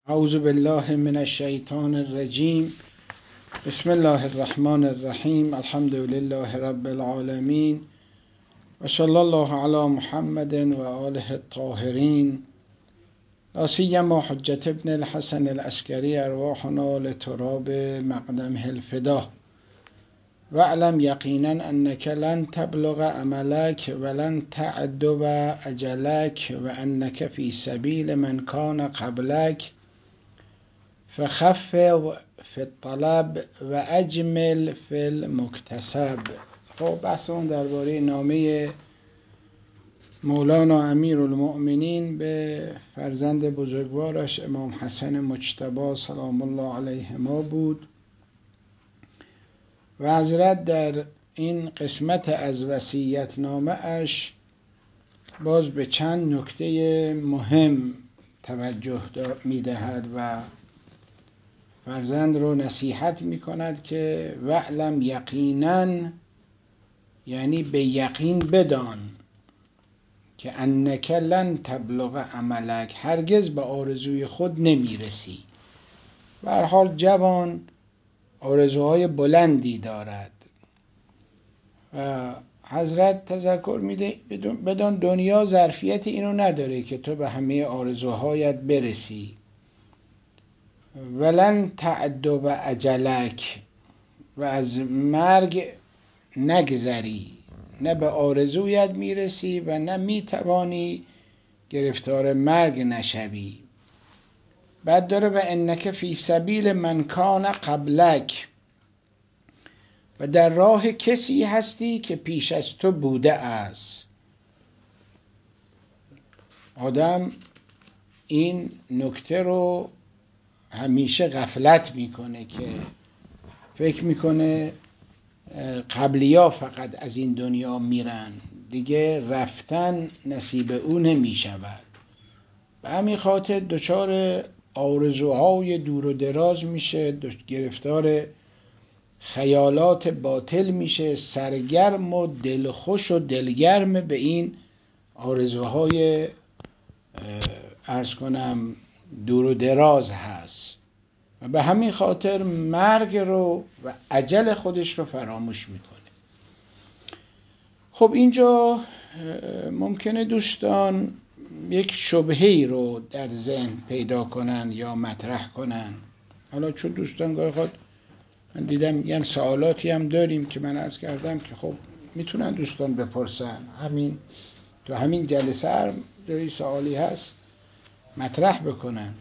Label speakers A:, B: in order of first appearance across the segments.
A: اعوذ بالله من الشیطان الرجیم. بسم الله الرحمن الرحیم. الحمد لله رب العالمین و صلی الله علی محمد و آله الطاهرین، لا سیما حجة ابن الحسن العسکری، ارواحنا لتراب مقدمه الفدا. واعلم یقینا انک لن تبلغ املک ولن تعدب اجلک وانک فی سبیل من کان قبلک فخفض فی الطلب و اجمل فی المکتسب. خب بحثمون درباره نامه مولانا امیرالمؤمنین به فرزند بزرگوارش امام حسن مجتبی سلام الله علیهما بود و حضرت در این قسمت از وصیت نامه اش باز به چند نکته مهم توجه می‌دهد و فرزند رو نصیحت می‌کند که واعلم یقینا، یعنی به یقین بدان، که انک لن تبلغ املک، هرگز به آرزوی خود نمیرسی. به هر حال جوان آرزوهای بلندی دارد و حضرت تذکر میده بدان دنیا ظرفیت اینو نداره که تو به همه آرزوهایت برسی. ولن تعدب اجلک، و از مرگ نگذری، نه به آرزویت میرسی و نه میتوانی گرفتار مرگ نشوی. بعد داره و انک فی سبیل من کان قبلک، و در راه کسی هستی که پیش از تو بوده است. آدم این نکته رو همیشه غفلت میکنه که فکر میکنه قبلیا فقط از این دنیا میرن، دیگه رفتن نصیب او نمیشود. به همین خاطر دچار آرزوهای دور و دراز میشه، گرفتار خیالات باطل میشه، سرگرم و دلخوش و دلگرم به این آرزوهای عرض کنم دور و دراز هست و به همین خاطر مرگ رو و اجل خودش رو فراموش میکنه. خب اینجا ممکنه دوستان یک شبهه‌ای رو در ذهن پیدا کنن یا مطرح کنن. حالا چون دوستان گاهی خود من دیدم میگن سوالاتی هم داریم که من عرض کردم که خب میتونن دوستان بپرسن، همین تو همین جلسه هر جایی سوالی هست مطرح بکنن.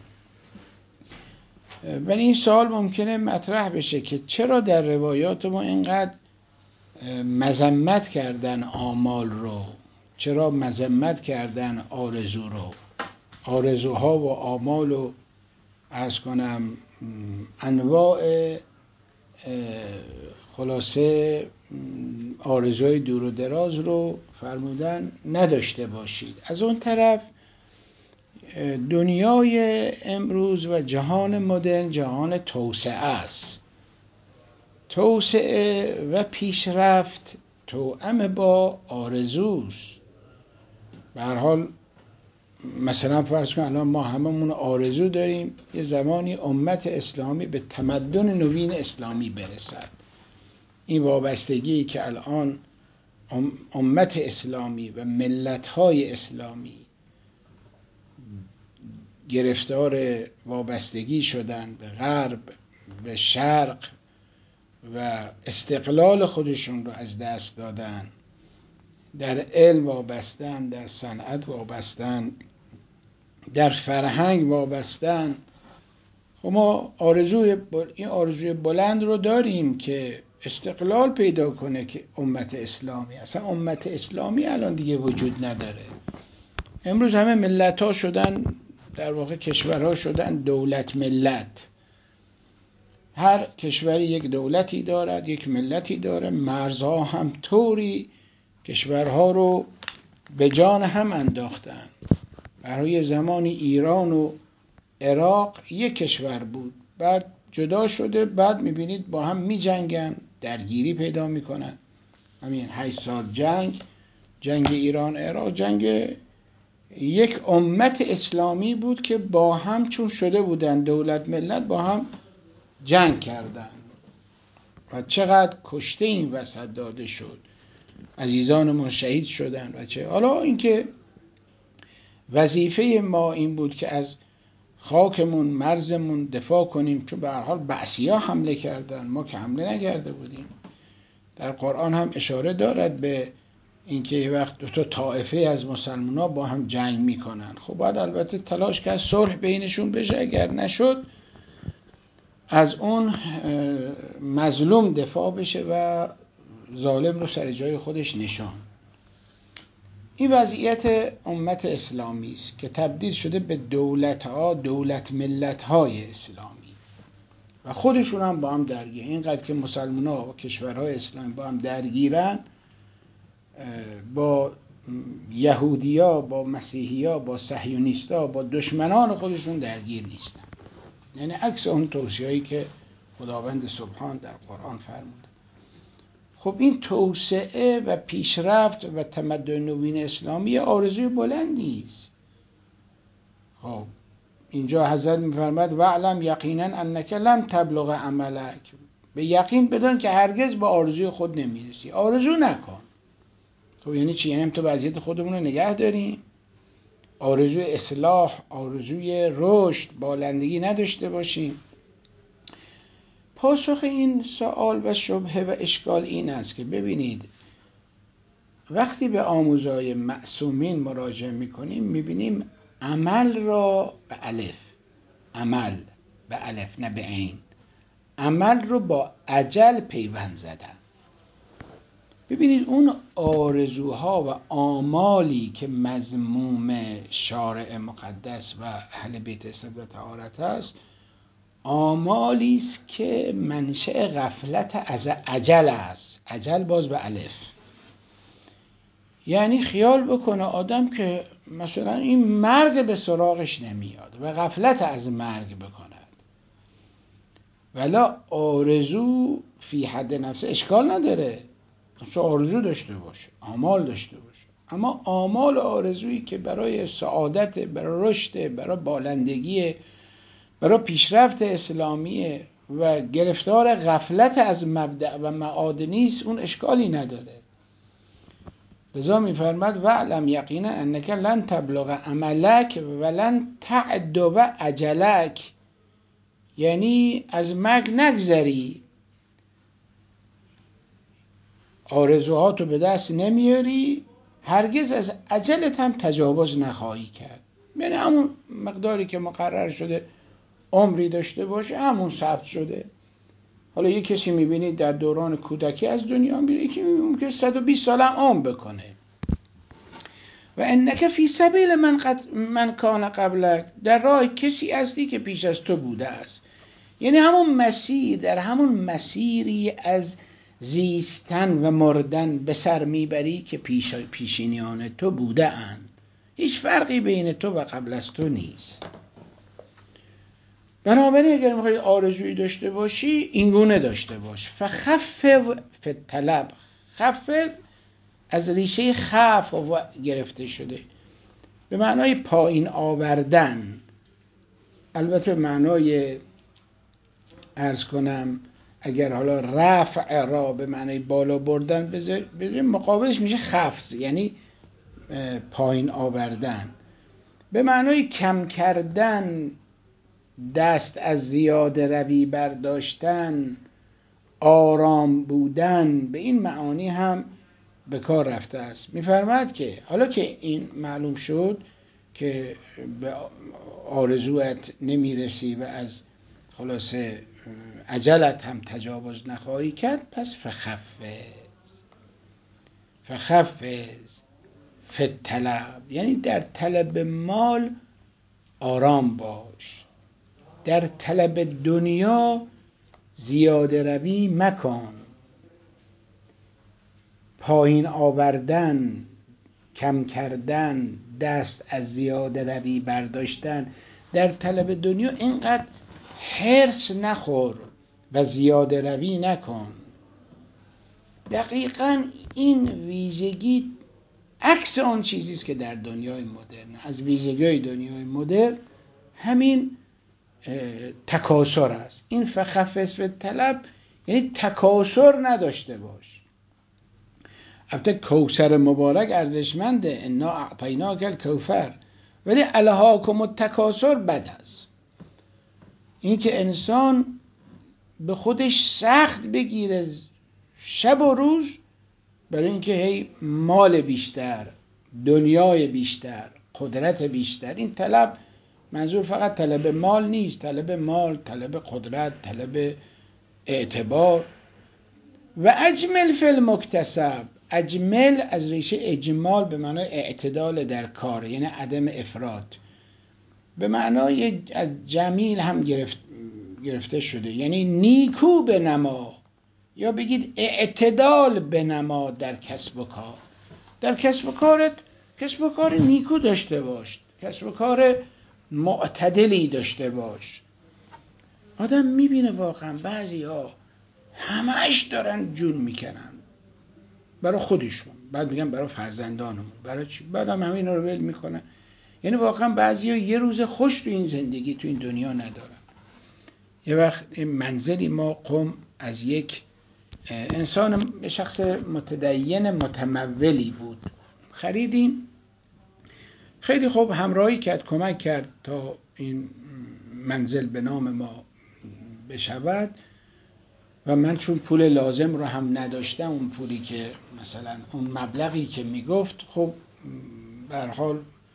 A: ولی این سوال ممکنه مطرح بشه که چرا در روایات ما اینقدر مذمت کردن آمال رو، چرا مذمت کردن آرزو رو، آرزوها و آمال و عرض کنم انواع خلاصه آرزوهای دور و دراز رو فرمودن نداشته باشید. از اون طرف دنیای امروز و جهان مدرن جهان توسعه است. توسعه و پیشرفت توأم با آرزوست. به هر حال مثلا فرض کن الان ما هممون آرزو داریم یه زمانی امت اسلامی به تمدن نوین اسلامی برسد. این وابستگی که الان امت اسلامی و ملت‌های اسلامی گرفتار وابستگی شدن به غرب، به شرق و استقلال خودشون رو از دست دادن، در علم وابستن، در صنعت وابستن، در فرهنگ وابستن. خب ما این آرزوی بلند رو داریم که استقلال پیدا کنه که امت اسلامی، اصلا امت اسلامی الان دیگه وجود نداره. امروز همه ملت ها شدن، در واقع کشورها شدن دولت ملت. هر کشوری یک دولتی دارد، یک ملتی داره. مرزها هم طوری کشورها رو به جان هم انداختن. برای زمانی ایران و عراق یک کشور بود، بعد جدا شده، بعد میبینید با هم میجنگن، درگیری پیدا میکنن. همین 8 سال جنگ ایران عراق جنگ یک امت اسلامی بود که با هم چون شده بودن دولت ملت با هم جنگ کردن و چقدر کشته این وسط داده شد، عزیزانمون شهید شدن و چه. حالا اینکه وظیفه ما این بود که از خاکمون مرزمون دفاع کنیم، چون به هر حال بعثی‌ها حمله کردن، ما که حمله نکرده بودیم. در قرآن هم اشاره دارد به اینکه یه وقت دو تا طائفه از مسلمان‌ها با هم جنگ میکنن. خب باید البته تلاش کرد صلح بینشون بشه، اگر نشد از اون مظلوم دفاع بشه و ظالم رو سر جای خودش نشان. این وضعیت امت اسلامی است که تبدیل شده به دولت‌ها، دولت ملت‌های اسلامی و خودشون هم با هم درگیر. اینقدر که مسلمان‌ها و کشورهای اسلامی با هم درگیرن، با یهودی‌ها، با مسیحی‌ها، با صهیونیست‌ها، با دشمنان خودشون درگیر نیستن. یعنی عکس اون توصیه‌ای که خداوند سبحان در قرآن فرموده. خب این توسعه و پیشرفت و تمدن نوین اسلامی آرزوی بلندی است. خب اینجا حضرت می‌فرماید واعلم یقینا انک لن تبلغ املک، به یقین بدان که هرگز به آرزوی خود نمیرسی. آرزو نکن. خب یعنی چی؟ یعنی تو وضعیت خودمون رو نگه داریم، آرزوی اصلاح، آرزوی رشد، بالندگی نداشته باشیم؟ پاسخ این سوال و شبهه و اشکال این است که ببینید وقتی به آموزهای معصومین مراجعه میکنیم میبینیم عمل را به الف، عمل به الف نه به عین، عمل رو با اجل پیوند زدن. ببینید اون آرزوها و آمالی که مذموم شارع مقدس و اهل بیت اسلام و طهارت است، آمالی است که منشأ غفلت از اجل است. اجل باز به الف. یعنی خیال بکنه آدم که مثلا این مرگ به سراغش نمیاد و غفلت از مرگ بکند، ولی آرزو فی حد نفس اشکال نداره، چون آرزو داشته باشه، آمال داشته باشه، اما آمال آرزویی که برای سعادت، برای رشد، برای بالندگی، برای پیشرفت اسلامی و گرفتار غفلت از مبدأ و معاد نیست، اون اشکالی نداره. لذا می‌فرماد واعلم یقینا انک لن تبلغ املک ولن تعدو اجلک، یعنی از مرگ نگذری، آرزوهاتو به دست نمیاری، هرگز از اجلت هم تجاوز نخواهی کرد. یعنی همون مقداری که مقرر شده عمری داشته باشه همون ثبت شده. حالا یک کسی میبینید در دوران کودکی از دنیا میره، یکی ممکنه 120 سال هم عمر بکنه. و انک فی سبیل من کان قبلک، در راه کسی هستی که پیش از تو بوده است. یعنی همون مسیر، در همون مسیری از زیستن و مردن به سر میبری که پیشینیان تو بوده اند. هیچ فرقی بین تو و قبل از تو نیست. بنابراین اگر میخوای آرزویی داشته باشی اینگونه داشته باش. فخفض فی الطلب، خفض از ریشه خف و گرفته شده به معنای پایین آوردن. البته معنای عرض کنم اگر حالا رفع را به معنای بالا بردن بذاریم، مقابلش میشه خفض، یعنی پایین آوردن. به معنای کم کردن، دست از زیاده روی برداشتن، آرام بودن، به این معانی هم به کار رفته است. می‌فرماید که حالا که این معلوم شد که به آرزوت نمیرسی و از خلاصه عجلت هم تجاوز نخواهی کرد، پس فخفض فی الطلب، یعنی در طلب مال آرام باش، در طلب دنیا زیاده روی مکن. پایین آوردن، کم کردن، دست از زیاده روی برداشتن، در طلب دنیا اینقدر حرص نخور و زیاده روی نکن. دقیقاً این ویژگی عکس آن چیزیست که در دنیای مدرن، از ویژگی‌های دنیای مدرن همین تکاسر است. این فخفف فی الطلب یعنی تکاسر نداشته باش. البته کوثر مبارک ارزشمنده، انا اعطیناک الکوثر، ولی الهاکم التکاثر بد است. این که انسان به خودش سخت بگیره شب و روز برای اینکه هی مال بیشتر، دنیای بیشتر، قدرت بیشتر. این طلب منظور فقط طلب مال نیست، طلب مال، طلب قدرت، طلب اعتبار. و اجمل فی المکتسب، اجمل از ریشه اجمال به معنای اعتدال در کار، یعنی عدم افراط. به معنای از جمیل هم گرفته شده، یعنی نیکو بنما، یا بگید اعتدال بنما در کسب و کار. در کسب و کارت کسب و کار نیکو داشته باش، کسب و کار معتدلی داشته باش. آدم میبینه واقعا بعضی ها همش دارن جون میکنن برای خودشون، بعد میگن برای فرزندانمون، برای چی؟ بعد هم همین رو ول میکنن. یعنی واقعا بعضی ها یه روز خوش تو این زندگی، تو این دنیا ندارن. یه وقت منزلی ما قم از یک انسان، شخص متدین متمولی بود، خریدیم. خیلی خوب همراهی کرد، کمک کرد تا این منزل به نام ما بشود. و من چون پول لازم رو هم نداشتم، اون پولی که مثلا اون مبلغی که میگفت، خب به هر حال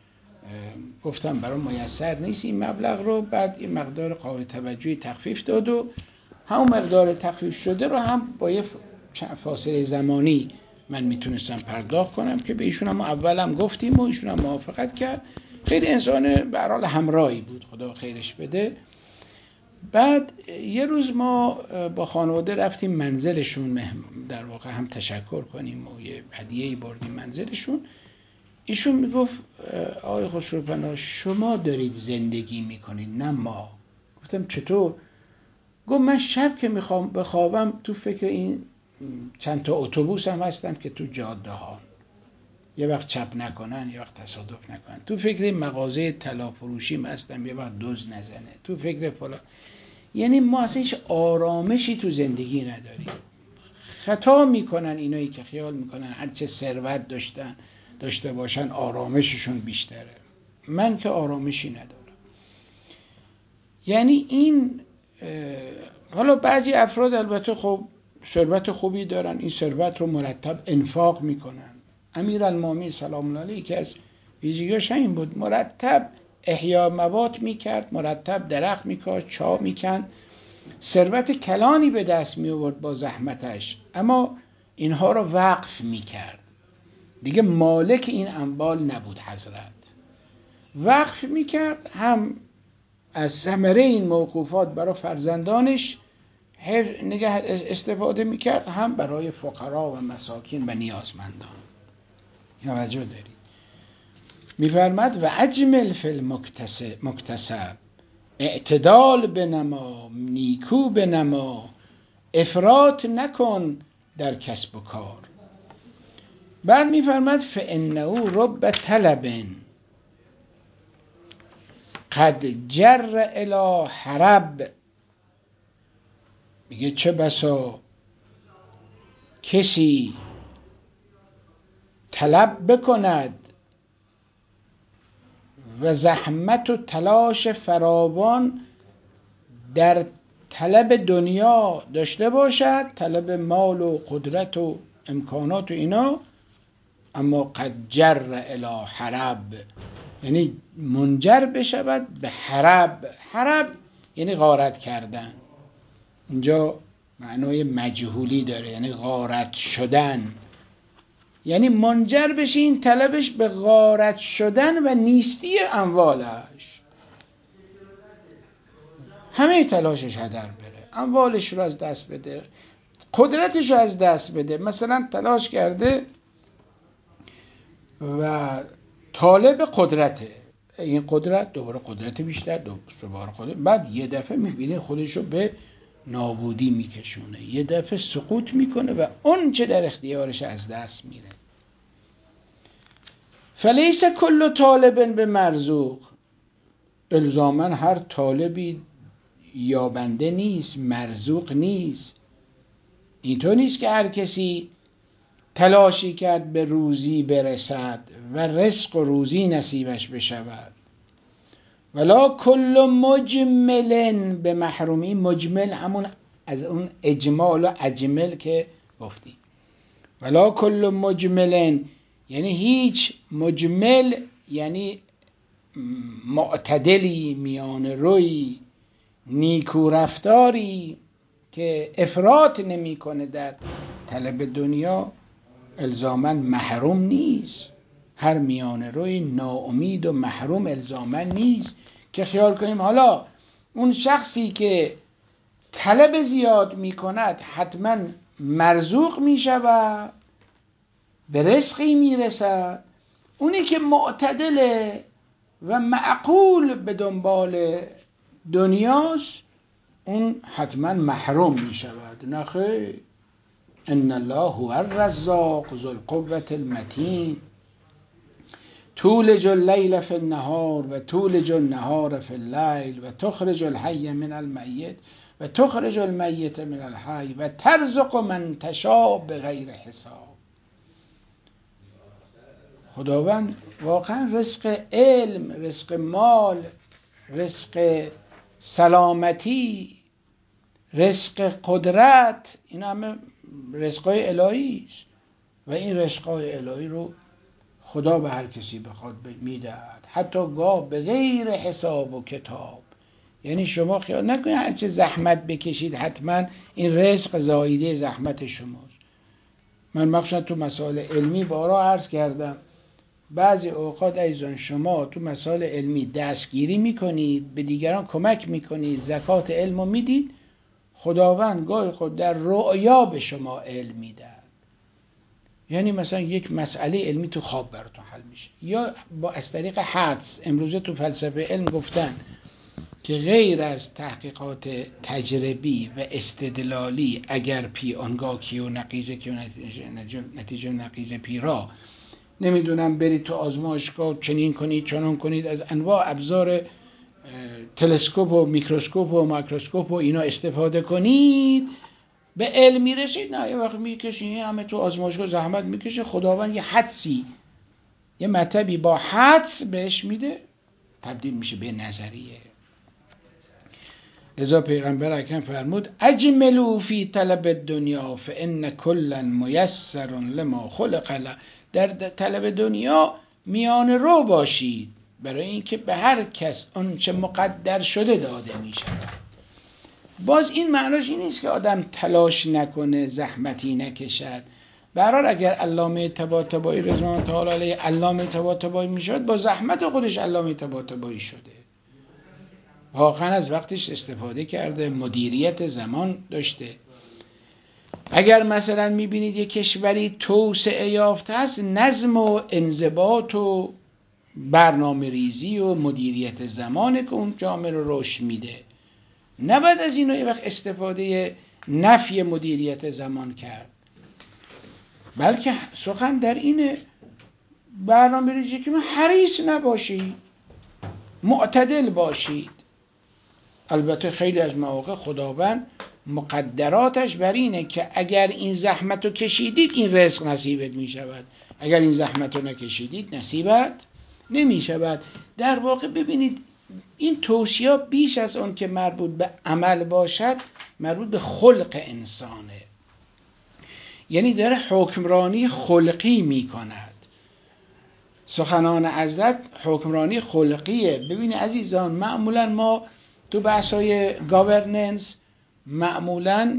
A: گفتم برای میسر نیست این مبلغ رو. بعد این مقدار قابل توجهی تخفیف داد و همون مقدار تخفیف شده رو هم با یه فاصله زمانی من میتونستم پرداخت کنم که به ایشون هم اولم گفتیم و ایشون هم موافقت کرد. خیلی انسان به هر حال همراهی بود، خدا خیرش بده. بعد یه روز ما با خانواده رفتیم منزلشون، در واقع هم تشکر کنیم و یه هدیه‌ای بردیم منزلشون. ایشون میگفت آقای خسروپناه شما دارید زندگی میکنید نه ما. گفتم چطور؟ گفت من شب که میخوام بخوابم تو فکر این چند تا اتوبوس هم هستم که تو جاده ها یه وقت چپ نکنن، یه وقت تصادف نکنن، تو فکر این مغازه طلا فروشیم هستم، یه وقت دزد نزنه، تو فکر فلان. یعنی ما اصلا هیچ آرامشی تو زندگی نداریم. خطا میکنن اینایی که خیال میکنن هرچه ثروت داشته باشن آرامششون بیشتره. من که آرامشی ندارم. یعنی این حالا بعضی افراد البته خب ثروت خوبی دارن، این ثروت رو مرتب انفاق میکنن. امیرالمومنین سلام الله علیه که از ویژگیاش این بود، مرتب احیا موات میکرد، مرتب درخت میکاشت، چاه میکند، ثروت کلانی به دست می آورد با زحمتش، اما اینها رو وقف میکرد. دیگه مالک این اموال نبود حضرت، وقف میکرد، هم از ثمره این موقوفات برای فرزندانش نگه استفاده میکرد، هم برای فقرا و مساکین و نیازمندان. توجه دارید؟ میفرماد و اجمل فی المکتسب، اعتدال بنما، نیکو بنما، افراط نکن در کسب و کار. بعد میفرماد فانه رب طلب قد جر الی حرب. میگه چه بسا کسی طلب بکند و زحمت و تلاش فراوان در طلب دنیا داشته باشد، طلب مال و قدرت و امکانات و اینا، اما قد جر الی حرب، یعنی منجر بشود به حرب. حرب یعنی غارت کردن، اینجا معنای مجهولی داره، یعنی غارت شدن، یعنی منجر بشه این طلبش به غارت شدن و نیستی اموالش. همه تلاشش هدر بره، اموالش رو از دست بده، قدرتش رو از دست بده. مثلا تلاش کرده و طالب قدرته، این قدرت دوباره قدرت بیشتر، دوباره قدرت، بعد یه دفعه میبینه خودش رو به نابودی میکشونه، یه دفعه سقوط میکنه و اون چه در اختیارش از دست میره. فلیس کل طالب به مرزوق، الزاما هر طالبی یابنده نیست، مرزوق نیست. اینطور نیست که هر کسی تلاشی کرد به روزی برسد و رزق و روزی نصیبش بشود. ولا کل مجمل به محرومی، مجمل همون از اون اجمال و اجمل که گفتیم. ولا کل مجمل یعنی هیچ مجمل، یعنی معتدلی، میان روی، نیکو رفتاری که افراط نمیکنه در طلب دنیا، الزاما محروم نیست. هر میان روی ناامید و محروم الزاما نیست. که خیال کنیم حالا اون شخصی که طلب زیاد میکند حتما مرزوق میشود، به رزقی میرسد. اونی که معتدله و معقول به دنبال دنیاست، اون حتما محروم میشود. نه خیر، ان الله هو الرزاق ذو القوة المتین تولج اللیل فی النهار و تولج النهار فی اللیل و تخرج الحی من المیت و تخرج المیت من الحی و ترزق من تشاء بغیر حساب. خداوند واقعا رزق علم، رزق مال، رزق سلامتی، رزق قدرت، این همه رزقای الهی است و این رزقای الهی رو خدا به هر کسی بخواد میدهد، حتی گاه به غیر حساب و کتاب. یعنی شما خیال نکنید هرچه زحمت بکشید حتما این رزق زایده زحمت شماست. من مخصوصا تو مسائل علمی بارها عرض کردم، بعضی اوقات ایزان شما تو مسائل علمی دستگیری میکنید، به دیگران کمک میکنید، زکات علم رو میدید، خداوند گاهی خود در رؤیا به شما علم میدهد. یعنی مثلا یک مسئله علمی تو خواب براتون حل میشه، یا با از طریق حدس. امروزه تو فلسفه علم گفتن که غیر از تحقیقات تجربی و استدلالی، اگر پی آنگاه کیو نقیزه کیو نتیجه نقیزه پی را، نمیدونم برید تو آزمایشگاه چنین کنید چنان کنید، از انواع ابزار تلسکوپ و میکروسکوپ و مایکروسکوپ و اینا استفاده کنید، به علم میرسید. نه، یه وقت میکشید همه تو آزمایشگاه زحمت میکشه، خداوند یه حدسی، یه مطلبی با حدس بهش میده، تبدیل میشه به نظریه. لذا پیغمبر اکرم فرمود اجملوا فی طلب الدنیا فان کلا میسر لما خلق له. در طلب دنیا میان رو باشید، برای اینکه به هر کس اون چه مقدر شده داده می شود. باز این معناش این نیست که آدم تلاش نکنه، زحمتی نکشد. به هر حال اگر علامه طباطبایی رضوان الله تعالی علیه علامه طباطبایی می شود، با زحمت خودش علامه طباطبایی شده، واقعا از وقتش استفاده کرده، مدیریت زمان داشته. اگر مثلا میبینید یک کشوری توسعه یافته است، نظم و انضباط و برنامه ریزی و مدیریت زمانه که اون جامعه رو رشد میده. نباید از اینو یه وقت استفاده نفی مدیریت زمان کرد، بلکه سخن در اینه برنامه ریزی که حریص نباشید، معتدل باشید. البته خیلی از مواقع خداوند مقدراتش بر اینه که اگر این زحمت رو کشیدید این رزق نصیبت می شود، اگر این زحمت رو نکشیدید نصیبت نمی شود. در واقع ببینید این توصیه بیش از اون که مربوط به عمل باشد، مربوط به خلق انسانه. یعنی داره حکمرانی خلقی می کند. سخنان حضرت حکمرانی خلقیه. ببینید عزیزان، معمولا ما تو بحث‌های گاورننس معمولاً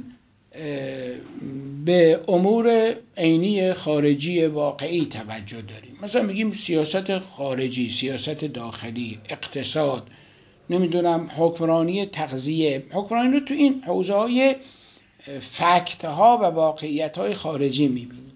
A: به امور عینی خارجی واقعی توجه داریم. مثلا میگیم سیاست خارجی، سیاست داخلی، اقتصاد، نمیدونم حکمرانی تغذیه. حکمرانی رو تو این حوزه‌های فکت‌ها و واقعیت‌های خارجی میبینیم.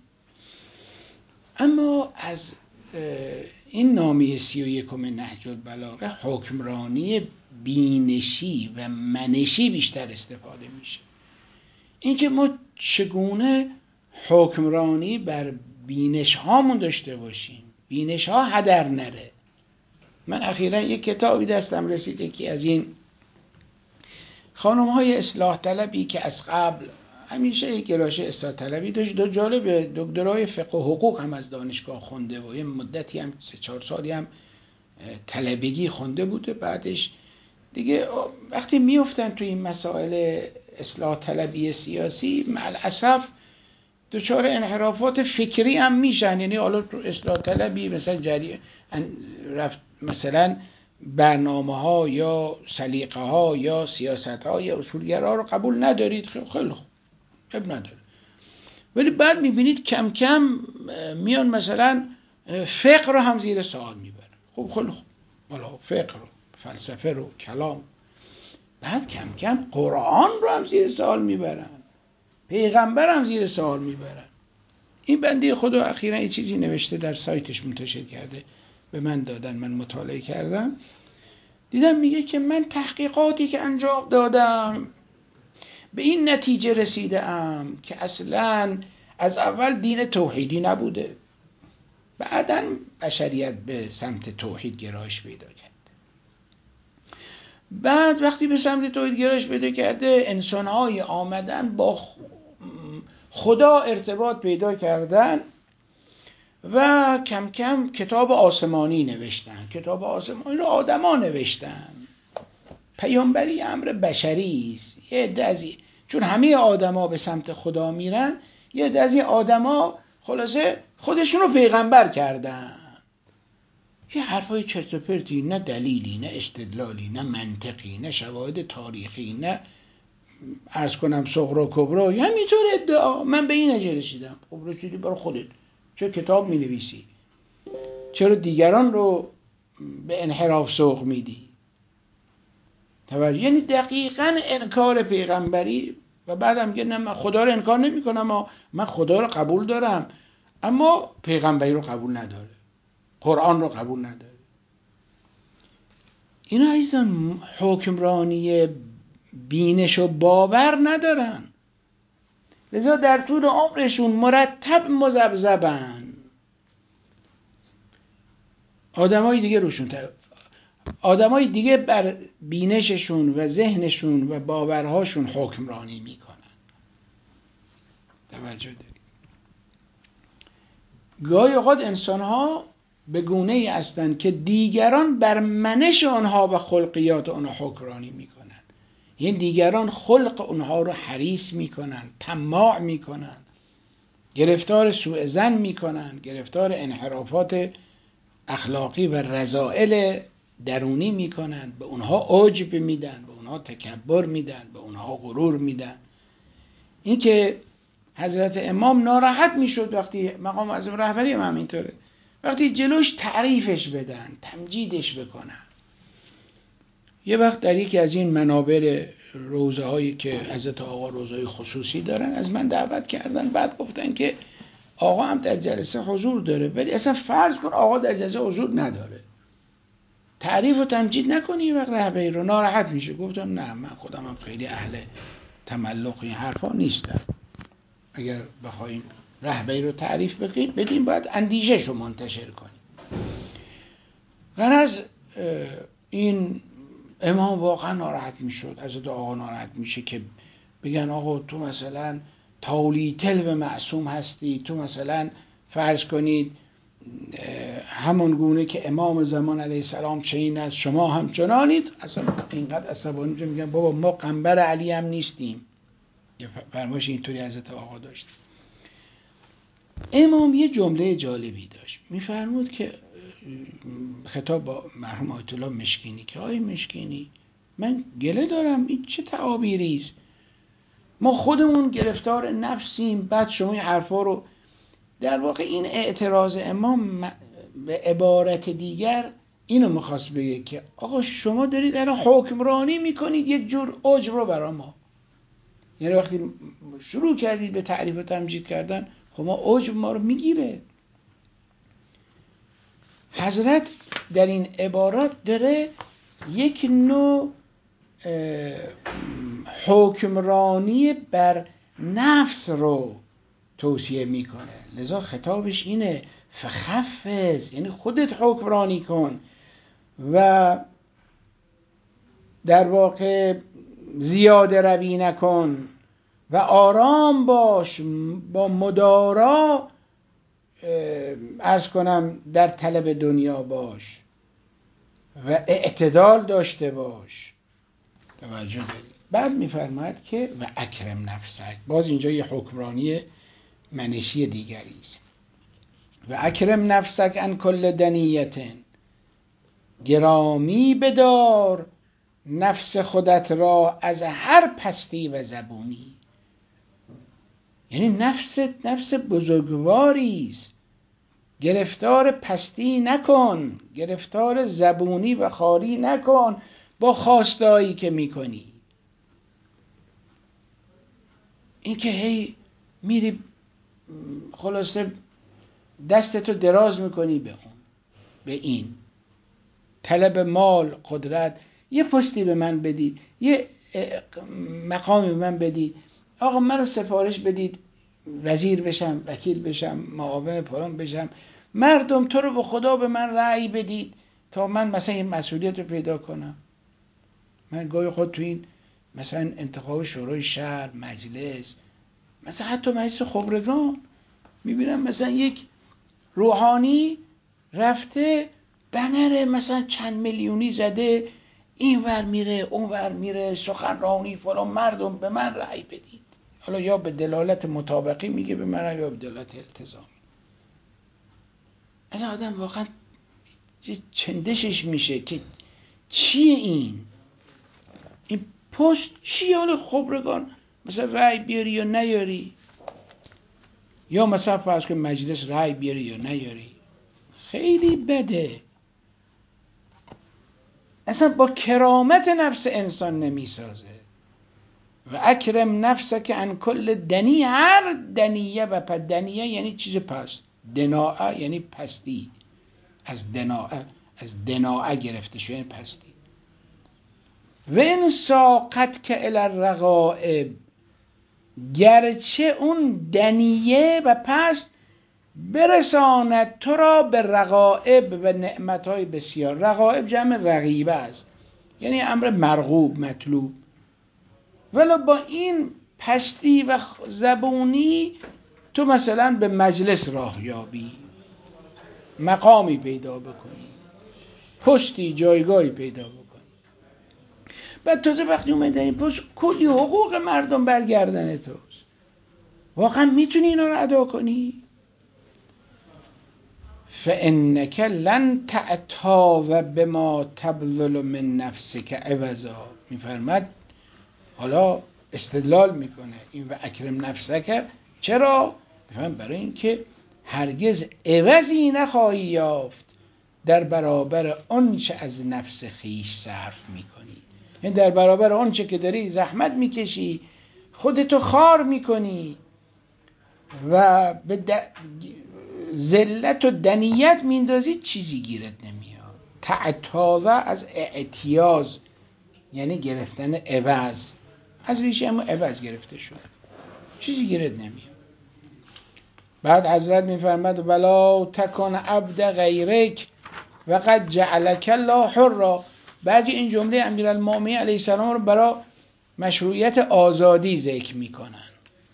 A: اما از این نامه 31 نهج البلاغه حکمرانی بینشی و منشی بیشتر استفاده میشه. اینکه ما چگونه حکمرانی بر بینش هامون داشته باشیم، بینش ها هدر نره. من اخیراً یک کتابی دستم رسید، یکی از این خانم های اصلاح طلبی که از قبل همیشه یک گرایش اصلاح طلبی داشت، جالبه، دکترای فقه و حقوق هم از دانشگاه خونده و یه مدتی هم 3-4 سالی هم طلبگی خونده بوده. بعدش دیگه وقتی میافتن تو این مسائل اصلاح طلبی سیاسی مع الاسف دچار انحرافات فکری هم میشن. یعنی حالا تو اصلاح طلبی مثلا برنامه ها یا سلیقه ها یا سیاست ها یا اصولگرا رو قبول ندارید، خیلی خوب، اب نداره. ولی بعد میبینید کم کم میان مثلا فقه رو هم زیر سوال میبرن. خب خیلی خوب، حالا فقه رو، فلسفه رو، کلام. بعد کم کم قرآن رو هم زیر سوال میبرن، پیغمبر هم زیر سوال میبرن. این بنده خدا اخیراً یه چیزی نوشته، در سایتش منتشر کرده، به من دادن، من مطالعه کردم، دیدم میگه که من تحقیقاتی که انجام دادم به این نتیجه رسیدم که اصلاً از اول دین توحیدی نبوده، بعداً بشریت به سمت توحید گرایش پیدا کرد. بعد وقتی به سمت توحید گرایش پیدا کرده، انسان‌های آمدن با خدا ارتباط پیدا کردن و کم کم کتاب آسمانی نوشتن. کتاب آسمانی رو آدما نوشتن. پیامبری امر بشری است. یه عده از چون همه آدما به سمت خدا میرن، یه عده از این آدما خلاصه خودشون رو پیغمبر کردن. یه حرفای چرت و پرتی، نه دلیلی، نه استدلالی، نه منطقی، نه شواهد تاریخی، نه عرض کنم صغرا کبرا، همینطور ادعا. من به این نتیجه رسیدم. خب رسیدی، برو خودت. چرا کتاب می نویسی؟ چرا دیگران رو به انحراف سوق میدی؟ توجه، یعنی دقیقاً انکار پیغمبری. و بعدم میگه نه من خدا رو انکار نمی کنم، من خدا رو قبول دارم، اما پیغمبری رو قبول نداره، قرآن رو قبول نداره. اینا عزیزان حکمرانی بینش و باور ندارن، لذا در طول عمرشون مرتب مذبذبن. آدمای دیگه بر بینششون و ذهنشون و باورهاشون حکمرانی میکنن. توجه دارید؟ گاهی اوقات انسان‌ها به گونه‌ای هستند که دیگران بر منش آنها و خلقیات آنها حکمرانی میکنن. یعنی دیگران خلق اونها رو حریص میکنن، طماع میکنن، گرفتار سوء ظن میکنن، گرفتار انحرافات اخلاقی و رذائل درونی میکنن، به اونها عجب میدن، به اونها تکبر میدن، به اونها غرور میدن. این که حضرت امام ناراحت میشد وقتی مقام اعظم رهبری هم اینطوره، وقتی جلوش تعریفش بدن، تمجیدش بکنن. یه وقت در یکی از این منابر روزه هایی که حضرت آقا روزه خصوصی دارن از من دعوت کردن، بعد گفتن که آقا هم در جلسه حضور داره، ولی اصلا فرض کن آقا در جلسه حضور نداره، تعریف و تمجید نکنی، یه وقت رهبری رو ناراحت میشه. گفتم نه، من خودم هم خیلی اهل تملق این حرفا نیستم. اگر بخوایم رهبری رو تعریف بدیم باید اندیشش رو منتشر کنیم. غرض این امام واقعا ناراحت میشد، حضرت آقا ناراحت میشه که بگن آقا تو مثلا تولیتل به معصوم هستی، تو مثلا فرض کنید همون گونه که امام زمان علیه السلام چنین است شما هم چنانید. اصلا اینقدر عصبانی میگن بابا ما قنبر علی هم نیستیم. یه فرمایش اینطوری حضرت آقا داشت. امام یه جمله جالبی داشت، میفرمود که خطاب با مرحوم آیت الله مشکینی که آی مشکینی من گله دارم، این چه تعابیری است، ما خودمون گرفتار نفسیم، بعد شما این حرفا رو. در واقع این اعتراض امام به عبارت دیگر اینو میخواست بگه که آقا شما دارید الان حکمرانی میکنید یک جور عجب رو برای ما. یعنی وقتی شروع کردید به تعریف و تمجید کردن، خب ما عجب ما رو میگیره. حضرت در این عبارات داره یک نوع حکمرانی بر نفس رو توصیه میکنه. لذا خطابش اینه فخفز، یعنی خودت حکمرانی کن و در واقع زیاده روی نکن و آرام باش، با مدارا عرض کنم در طلب دنیا باش و اعتدال داشته باش. توجه دارید؟ بعد میفرماید که و اکرم نفسک، باز اینجا یه حکمرانی منشی دیگری است. و اکرم نفسک عن کل دنیت، گرامی بدار نفس خودت را از هر پستی و زبونی. یعنی نفس بزرگواری است، گرفتار پستی نکن، گرفتار زبونی و خواری نکن با خواستایی که میکنی. این که هی میری خلاصه دستتو دراز میکنی به اون، به این طلب مال، قدرت، یه پستی به من بدید، یه مقامی به من بدید، آقا من رو سفارش بدید وزیر بشم، وکیل بشم، معاون فلان بشم، مردم تو رو به خدا به من رأی بدید تا من مثلا این مسئولیت رو پیدا کنم. من گاهی خود تو این مثلا انتخاب شورای شهر، مجلس، مثلا حتی مجلس خبرگان میبینم مثلا یک روحانی رفته بنر مثلا چند میلیونی زده، این ور میره اون ور میره، سخنرانی فلان، مردم به من رأی بدید. حالا یا به دلالت مطابقی میگه به من، یا به دلالت التزامی. از آدم واقعا چندشش میشه که چیه این پست چیه؟ حالا خبرگان مثلا رأی بیاری یا نیاری، یا مثلا فرض کن مجلس رأی بیاری یا نیاری، خیلی بده. اصلا با کرامت نفس انسان نمیسازه. و اکرم نفسک عن کل دنی، هر دنیه، و دنیه یعنی چیز پست، دناعه یعنی پستی، از دناعه گرفته شده، یعنی پستی. و این ساقت که الی الرغائب، گرچه اون دنیه و پست برساند تو را به رغائب و نعمتهای بسیار. رغائب جمع رغیبه است، یعنی امر مرغوب، مطلوب. ولی با این پستی و زبونی تو مثلا به مجلس راه یابی، مقامی پیدا بکنی، پستی، جایگاهی پیدا بکنی. بعد تازه وقتی اومدن این پست کلی حقوق مردم برگردن توست، واقعا میتونی اینا رو ادا کنی؟ فانک لن تعتاض بما تبذل من نفسک عوضا. میفرماد حالا استدلال میکنه این و اکرم نفسک. چرا؟ برای اینکه هرگز عوضی نخواهی یافت در برابر آنچه از نفس خیش صرف میکنی. یعنی در برابر آنچه که داری زحمت میکشی، خودتو خار میکنی و به ذلت و دنیت میندازی، چیزی گیرت نمیاد. تعتاض از اعتیاض یعنی گرفتن عوض، از ریشه هم عوض گرفته شده، چیزی گیرت نمیاد. بعد حضرت میفرماد ولا تکن عبد غیرک وقد جعلک الله حرا. بعضی این جمله امیرالمومنین علیه السلام رو برای مشروعیت آزادی ذکر میکنن.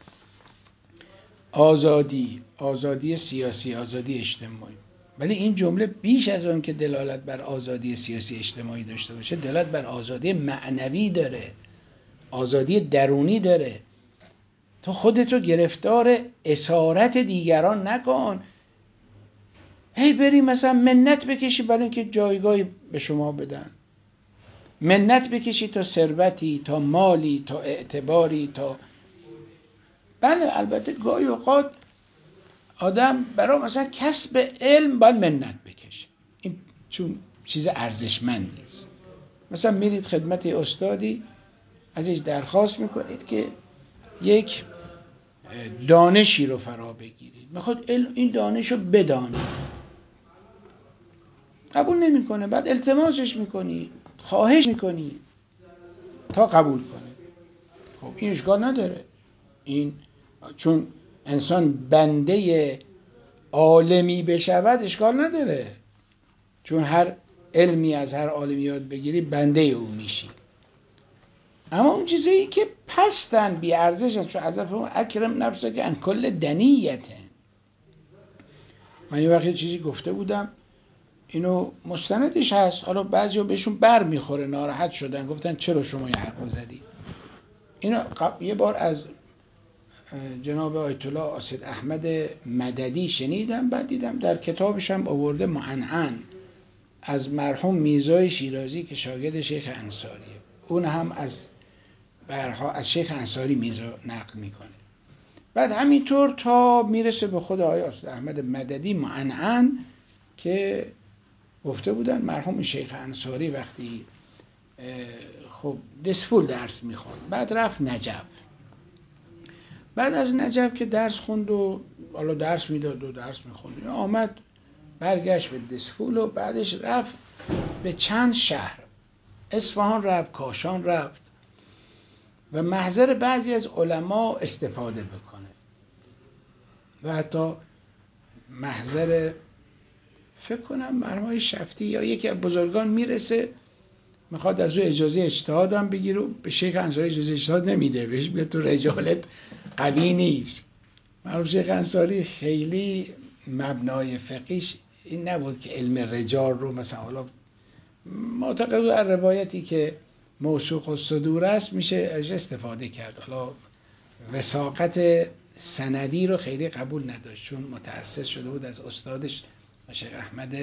A: آزادی سیاسی، آزادی اجتماعی. ولی این جمله بیش از اون که دلالت بر آزادی سیاسی اجتماعی داشته باشه، دلالت بر آزادی معنوی داره، آزادی درونی داره. تو خودتو گرفتار اسارت دیگران نکن، هی بری مثلا منت بکشی برای اینکه جایگاهی به شما بدن، منت بکشی تا ثروتی، تا مالی، تا اعتباری، تا بله البته گاهی اوقات آدم برای مثلا کسب علم باید منت بکشه، این چون چیز ارزشمندی است. مثلا میرید خدمت استادی، ازش درخواست میکنید که یک دانشی رو فرا بگیرید، میخواد این دانش رو بدانید، قبول نمیکنه، بعد التماسش میکنی، خواهش میکنی تا قبول کنه. خب این اشکال نداره، این چون انسان بنده عالمی بشود اشکال نداره، چون هر علمی از هر عالمی یاد بگیری بنده او میشی. اما اون چیزایی که پستن بی ارزشن، چون از اون اکرم نفسه که ان کل دنیته. من یه وقت چیزی گفته بودم، اینو مستندش هست، حالا بعضیا بهشون بر میخوره، ناراحت شدن، گفتن چرا شما یه حرفو زدی. اینو یه بار از جناب آیت الله اسد احمد مددی شنیدم، بعد دیدم در کتابش هم آورده معنعن از مرحوم میرزای شیرازی که شاگرد شیخ انصاریه، اون هم از شیخ انصاری میرزا نقل میکنه. بعد همینطور تا میرسه به خود آقای اسد احمد مددی معنعن که گفته بودن مرحوم شیخ انصاری وقتی خب دسفول درس میخوند، بعد رفت نجف، بعد از نجف که درس خوند و حالا درس میداد و درس میخوند، آمد برگشت به دسفول و بعدش رفت به چند شهر، اصفهان رفت، کاشان رفت و محضر بعضی از علما استفاده بکنه و حتی محضر فکر کنم مرحوم شفتی یا یکی از بزرگان میرسه میخواد از او اجازه اجتهاد هم بگیره، به شیخ انصاری اجازه اجتهاد نمیده، بهش میگه تو رجالت قوی نیست. مرحوم شیخ انصاری خیلی مبنای فقیش این نبود که علم رجال رو مثلا، حالا معتقد در روایتی که موثوق و صدور است میشه ازش استفاده کرد، حالا وثاقت سندی رو خیلی قبول نداشت، چون متأثر شده بود از استادش شیخ احمد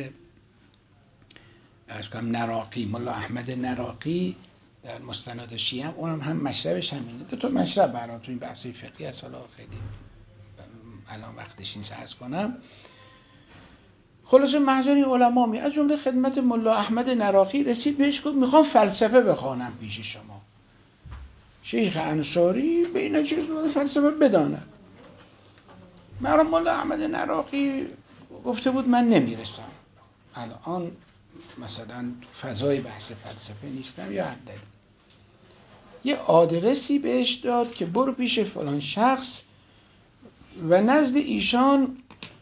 A: نراقی، ملا احمد نراقی در مستند شیعه، اونم هم مشربش همینه. دو تا مشرب برای تو این بحثی فقهی است، حالا خیلی الان وقتش نیست عرض کنم. خلاصه محضر علما می از جمله خدمت ملا احمد نراقی رسید، بهش گفت میخوام فلسفه بخوانم پیش شما. شیخ انصاری به این چیز بود فلسفه بداند. مرحوم ملا احمد نراقی گفته بود من نمیرسم الان، مثلا فضای بحث فلسفه نیستم یا حد دلیل. یه آدرسی بهش داد که برو پیش فلان شخص و نزد ایشان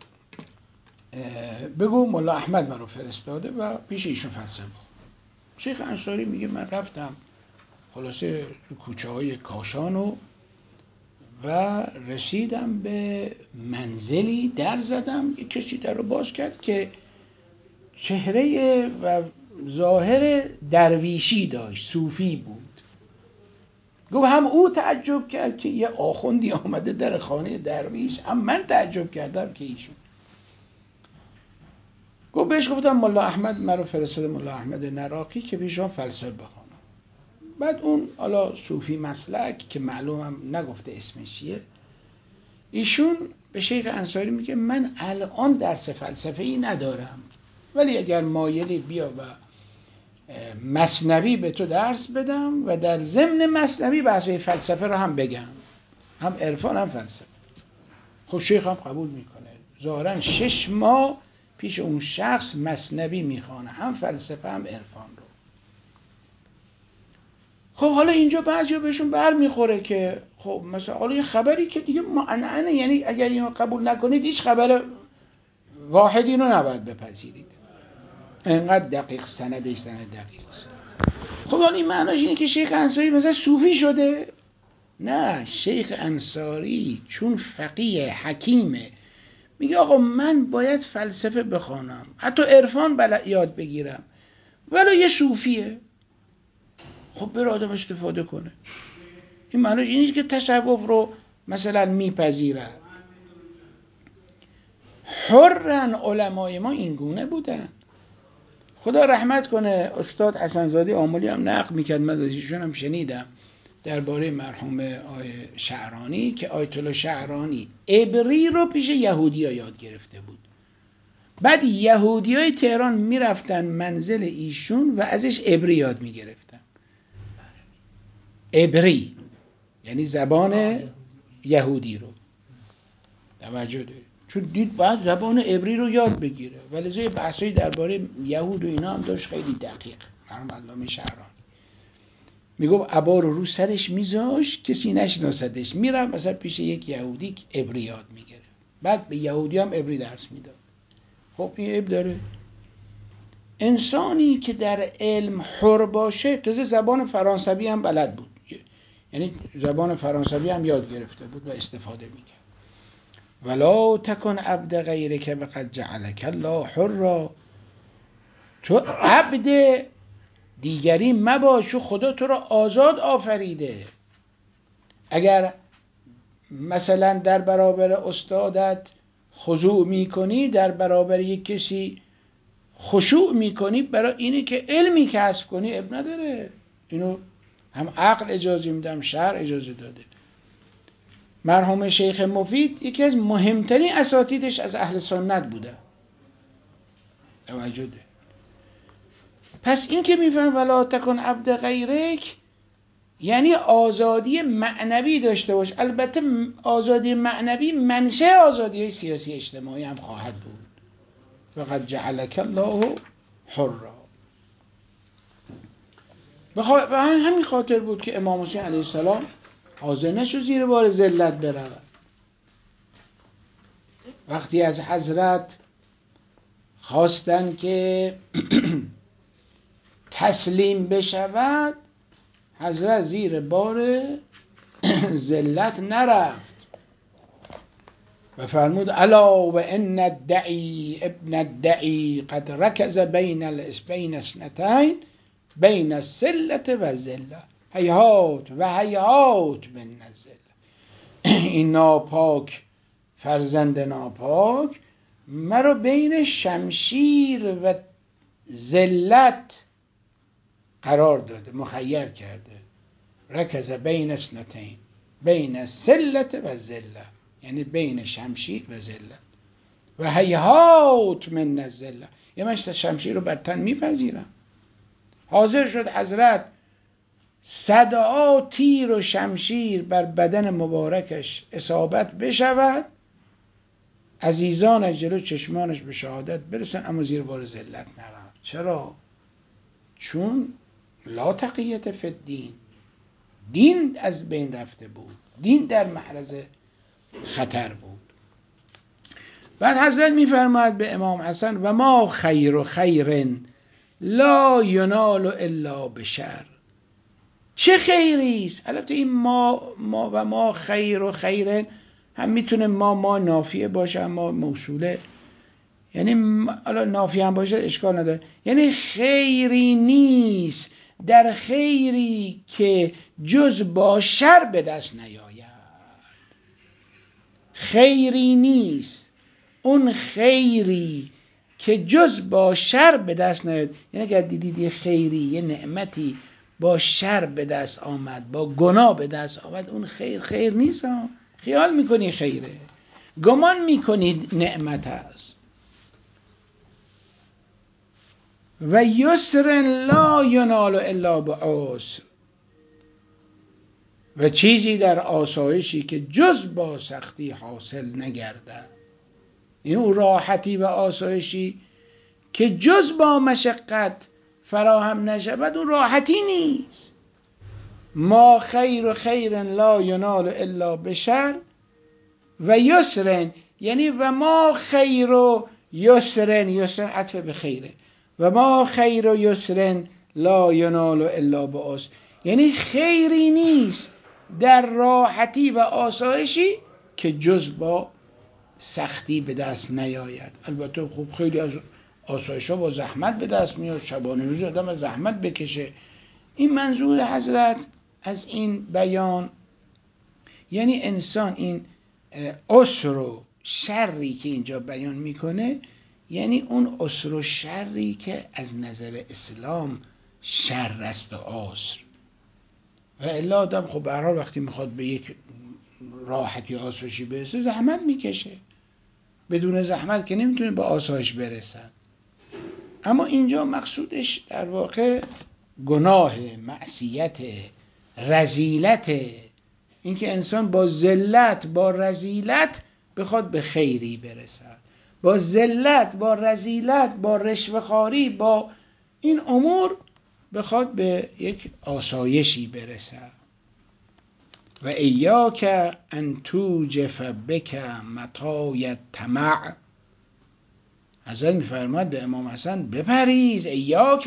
A: بگو ملا احمد من رو فرستاده و پیش ایشون فلسفه بخون. شیخ انصاری میگه من رفتم خلاصه کوچه های کاشانو و رسیدم به منزلی، در زدم، یک کسی در رو باز کرد که چهره و ظاهر درویشی داشت، صوفی بود. گفت هم او تعجب کرد که یه آخوندی آمده در خانه درویش، هم من تعجب کردم که ایشون. گفت بهش گفتم ملا احمد من رو فرستاده، ملا احمد نراقی، که پیشان فلسفه بخونم. بعد اون حالا صوفی مسلک که معلومم نگفته اسمش چیه، ایشون به شیخ انصاری میگه من الان درس فلسفه ای ندارم، ولی اگر مایلی بیا و مثنوی به تو درس بدم و در ضمن مثنوی بحث فلسفه رو هم بگم، هم عرفان هم فلسفه. خب شیخ هم قبول میکنه، ظاهرا 6 ماه پیش اون شخص مثنوی میخوانه، هم فلسفه هم عرفان رو. خب حالا اینجا بعضیا بهشون بر میخوره که خب مثلا حالا یه خبری که دیگه معنعنه، یعنی اگر اینو قبول نکنید هیچ خبر واحدی رو نباید بپذیرید، انقدر دقیق سندش سند دقیق است. خب حالا این معناش اینه که شیخ انصاری مثلا صوفی شده؟ نه، شیخ انصاری چون فقیه حکیمه میگه آقا من باید فلسفه بخوانم، حتی عرفان یاد بگیرم، ولی یه صوفیه، خب بر آدم استفاده کنه. این معناش این نیست که تصوف رو مثلا میپذیره. حرن علمای ما این گونه بودن. خدا رحمت کنه استاد حسنزاده آملی هم نقل میکرد، من از ایشون هم شنیدم درباره مرحوم آیه شعرانی که آیت الله شعرانی عبری رو پیش یهودی‌ها یاد گرفته بود. بعد یهودیای تهران میرفتن منزل ایشون و ازش عبری یاد میگرفتن. عبری یعنی زبان یهودی رو. توجه دارید؟ چون دید باید زبان عبری رو یاد بگیره، ولی زیر بحثایی درباره یهود و اینا هم داشت خیلی دقیق. مرحوم علامه شعرانی میگفت عبا رو سرش میذاش کسی نشناسدش، میرم مثلا پیش یک یهودی که عبری یاد میگرفت، بعد به یهودی هم عبری درس میداد. خب این عیب داره؟ انسانی که در علم حر باشه، تازه زبان فرانسوی هم بلد بود، یعنی زبان فرانسوی هم یاد گرفته بود و استفاده میکرد. ولا تکن عبد غیرک وقد جعلک الله حرا، تو عبد دیگری مباش، خدا تو را آزاد آفریده. اگر مثلا در برابر استادت خضوع میکنی، در برابر یک کسی خشوع میکنی، برای اینه که علمی کسب کنی، اب نداره. اینو هم عقل اجازه میده، هم شرع اجازه داده. مرحوم شیخ مفید یکی از مهمترین اساتیدش از اهل سنت بوده. توجه ده. پس این که میفهم ولا تکن عبد غیرک یعنی آزادی معنوی داشته باش. البته آزادی معنوی منشأ آزادی سیاسی اجتماعی هم خواهد بود. فقط جعلک الله حرا. به همین خاطر بود که امام حسین علیه السلام حاضر نشد زیر بار ذلت برود. وقتی از حضرت خواستن که تسلیم بشود، حضرت زیر بار ذلت نرفت و فرمود الا و ان الدعی ابن الدعی قد رکز بین اثنتین بین السلة و الذلة هیهات و هیهات من الذلة. این ناپاک فرزند ناپاک مرا بین شمشیر و ذلت قرار داده، مخیر کرده. رکز بین اثنتین بین السلة و الذلة، یعنی بین شمشیر و ذلت. و هیهات من الذلة، یه من شمشیر رو بر تن میپذیرم. حاضر شد حضرت صدها تیر و شمشیر بر بدن مبارکش اصابت بشود، عزیزان جلو چشمانش به شهادت برسن، اما زیر بار ذلت نرفت. چرا؟ چون لا تقیت فی الدین، دین از بین رفته بود، دین در معرض خطر بود. بعد حضرت میفرماید به امام حسن و ما خیر خیر لا ینال الا بشر. چه خیری است؟ البته این ما و ما خیر و خیر هم میتونه ما نافیه باشه، اما موصوله، یعنی الان نافیه هم باشه اشکال نداره. یعنی خیری نیست در خیری که جز با شر به دست نیاید. خیری نیست اون خیری که جز با شر به دست نیاید. یعنی اگر دیدید یه خیری، یه نعمتی با شر به دست آمد، با گناه به دست آمد، اون خیر نیست. خیال میکنی خیره، گمان میکنید نعمت است. و یسر لا ینال الا بعسر، و چیزی در آسایشی که جز با سختی حاصل نگردد. این اون راحتی و آسایشی که جز با مشقت فراهم نشود، اون راحتی نیست. ما خیر خیر لا ینال الا بشر و یسرن، یعنی و ما خیر و یسرن، یسرن عطف به خیره، و ما خیر و یسرن لا ینال الا بعسر، یعنی خیری نیست در راحتی و آسایشی که جز با سختی به دست نیاید. البته خب خیلی از آسایش ها با زحمت به دست میاد، شبانه روز آدم از زحمت بکشه. این منظور حضرت از این بیان، یعنی انسان این عسر و شری که اینجا بیان میکنه، یعنی اون عسر و شری که از نظر اسلام شر است و عسر. و الا آدم خب به هر حال وقتی میخواد به یک راحتی آسایشی برسه زحمت میکشه، بدون زحمت که نمیتونه به آسایش برسد. اما اینجا مقصودش در واقع گناه، معصیت، رذیلت، اینکه انسان با ذلت، با رذیلت بخواد به خیری برسد، با ذلت، با رذیلت، با رشوه‌خواری، با این امور بخواد به یک آسایشی برسه. و ایاک ان توجف بک مطای الطمع. حضرت میفرماد به امام حسن بپریز، ایاک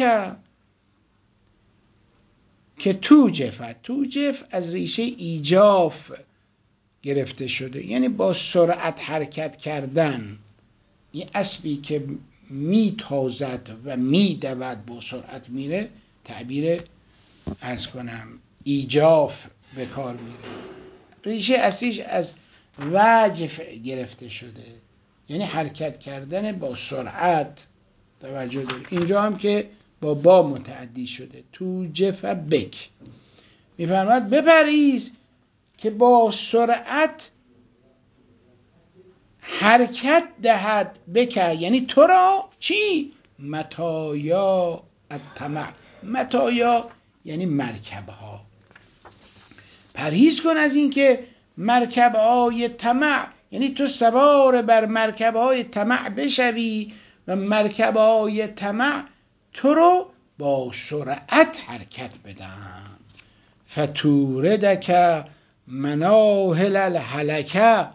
A: که توجف از ریشه ایجاف گرفته شده، یعنی با سرعت حرکت کردن. این اسبی که میتازد و میدود با سرعت میره، تعبیر عرض کنم ایجاف به کار میره. ریشه اصلیش از وجف گرفته شده، یعنی حرکت کردن با سرعت. توجه دارید اینجا هم که با متعدی شده، توجف بک. میفرماد بپریز که با سرعت حرکت دهد بک، یعنی تو را چی؟ مطایا الطمع. مطایا یعنی مرکبها. پرهیز کن از این که مرکبهای طمع، یعنی تو سوار بر مرکبهای طمع بشوی و مرکبهای طمع تو رو با سرعت حرکت بدن. فتوردک مناهل الهلکه،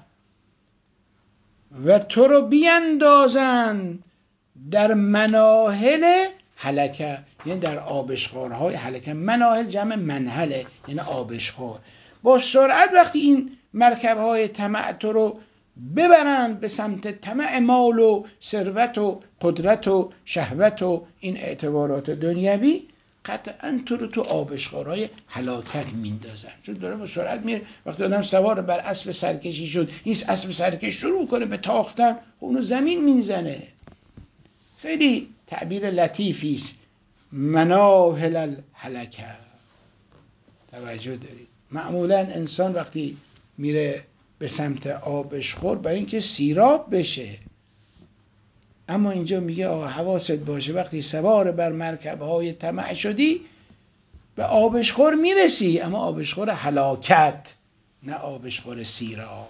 A: و تو رو بیندازن در مناهل هلکه، یعنی در آبشخورهای هلکه. مناهل جمع منهله، یعنی آبشخور. با سرعت وقتی این مرکبهای طمع تو رو ببرند به سمت طمع مال و ثروت و قدرت و شهوت و این اعتبارات دنیوی، قطعا تو رو تو آبشخورهای هلاکت میندازن. چون داره با سرعت میره. وقتی آدم سوار بر اسب سرکشی شد، این اسب سرکش شروع کنه به تاختن، اونو زمین میزنه. خیلی تعبیر لطیفی است، مناهل الهلکه. توجه دارید معمولا انسان وقتی میره به سمت آبشخور برای اینکه سیراب بشه، اما اینجا میگه آقا حواست باشه وقتی سوار بر مرکبهای طمع شدی به آبشخور میرسی، اما آبشخور هلاکت، نه آبشخور سیراب.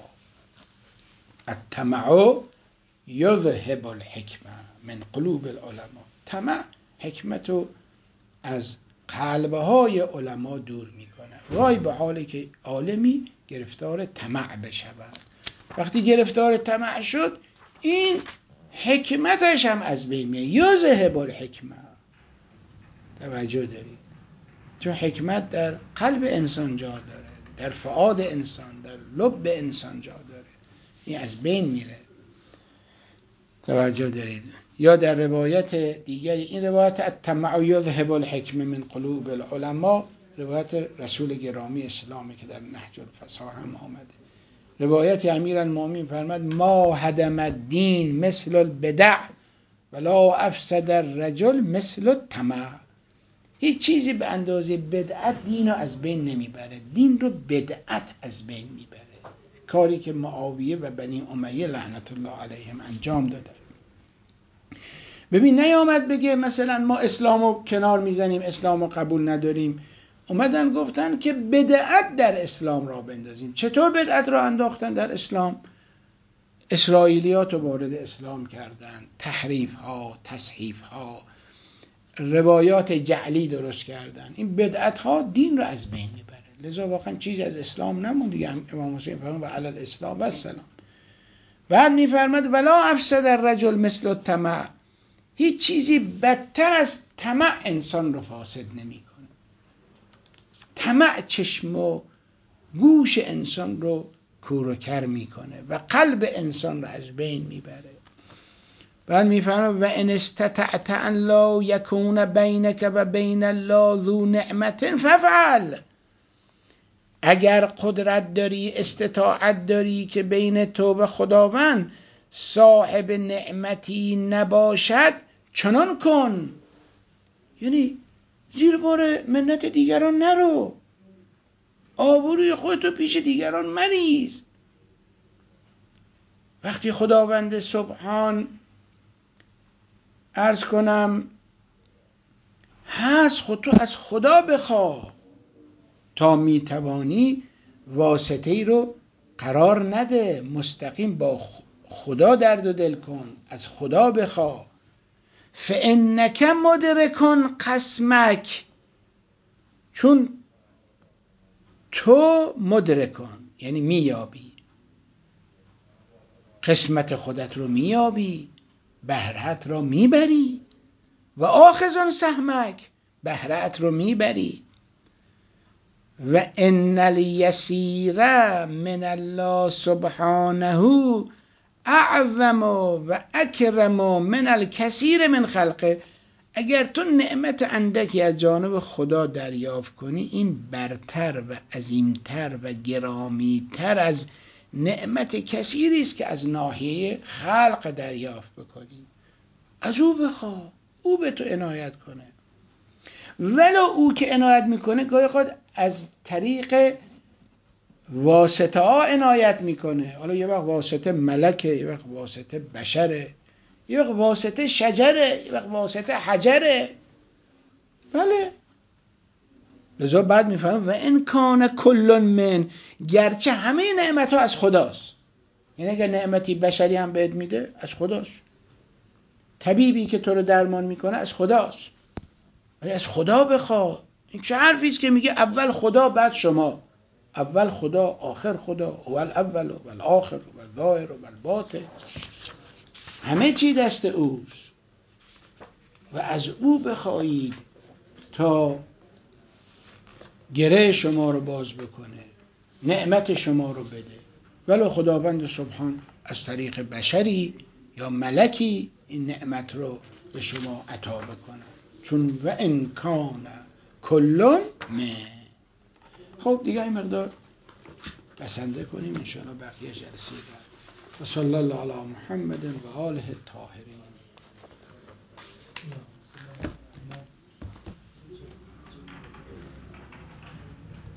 A: الطمع یذهب الحکمه من قلوب العلماء. طمع حکمتو از قلبهای علما دور میکنه. وای به حالی که عالمی گرفتار طمع بشود. وقتی گرفتار طمع شد این حکمتش هم از بین میره. یذهب الحکمه. توجه دارید چون حکمت در قلب انسان جا داره، در فؤاد انسان، در لب انسان جا داره، این از بین میره. توجه دارید. یا در روایت دیگری، این روایت الطمع یذهب الحکمه من قلوب العلماء، روایت رسول گرامی اسلامی که در نهج الفصاحه هم آمده. روایت امیرالمومنین فرمود ما هدم الدین مثل البدع ولا افسد الرجل مثل الطمع. هیچ چیزی به اندازه بدعت دین رو از بین نمیبره. دین رو بدعت از بین میبره. کاری که معاویه و بنی امیه لعنت الله علیهم انجام دادن. ببین نیامد بگه مثلا ما اسلامو کنار میزنیم، اسلامو قبول نداریم. اومدن گفتن که بدعت در اسلام را بندازیم. چطور بدعت را انداختن در اسلام؟ اسرائیلیات رو وارد اسلام کردن، تحریف ها، تصحیف ها، روایات جعلی درست کردن. این بدعت ها دین رو از بین میبره. لذا واقعا چیزی از اسلام نموند دیگه. امام حسین فرمود و علی الاسلام و السلام. بعد میفرماد ولا افسد الرجل مثل الطمع. هیچ چیزی بدتر از طمع انسان رو فاسد نمیکنه. طمع چشم و گوش انسان رو کور و کر میکنه و قلب انسان رو از بین میبره. بعد میفرماید و ان استطعت ان لا یکون بینک و بین الله ذو نعمت ففعل. اگر قدرت داری، استطاعت داری که بین تو و خداوند صاحب نعمتی نباشد، چنان کن. یعنی زیر بار منت دیگران نرو، آبروی خودتو پیش دیگران مریز. وقتی خداوند سبحان عرض کنم هست، خود تو از خدا بخواه تا میتوانی واسطه ای رو قرار نده، مستقیم با خدا درد و دل کن، از خدا بخواه. فانک مدرک قسمک. چون تو مدرکان یعنی میابی، قسمت خودت رو میابی، بهرهت رو میبری و آخذان سهمک، بهرهت رو میبری. و ان الیسیر من الله سبحانه اعظم و اکرم من الکثیر من خلقه. اگر تو نعمت اندکی از جانب خدا دریافت کنی، این برتر و عظیمتر و گرامیتر از نعمت کثیری است که از ناحیه خلق دریافت بکنی. از او بخواه، او به تو عنایت کنه. ولو او که عنایت میکنه گاهی اوقات از طریق واسطه ها عنایت میکنه. حالا یه وقت واسطه ملکه، یه وقت واسطه بشره، یه وقت واسطه شجره، یه وقت واسطه حجره. بله، لذا بعد میفهمم و ان کان کل من، گرچه همه نعمت ها از خداست. یعنی اگر نعمتی بشری هم بهت میده از خداست، طبیبی که تو رو درمان میکنه از خداست، ولی از خدا بخواه. این چه حرفیست که میگه اول خدا بعد شما؟ اول خدا آخر خدا، اول اول و الاخر و الظاهر و الباطن، همه چی دست اوست و از او بخواهید تا گره شما رو باز بکنه، نعمت شما رو بده. ولو خداوند سبحان از طریق بشری یا ملکی این نعمت رو به شما عطا بکنه، چون و ان کان کل من. خب دیگه این مقدار بسنده کنیم، انشاءالله بقیه جلسه بعد. و صلی الله علی محمد و آله الطاهرین.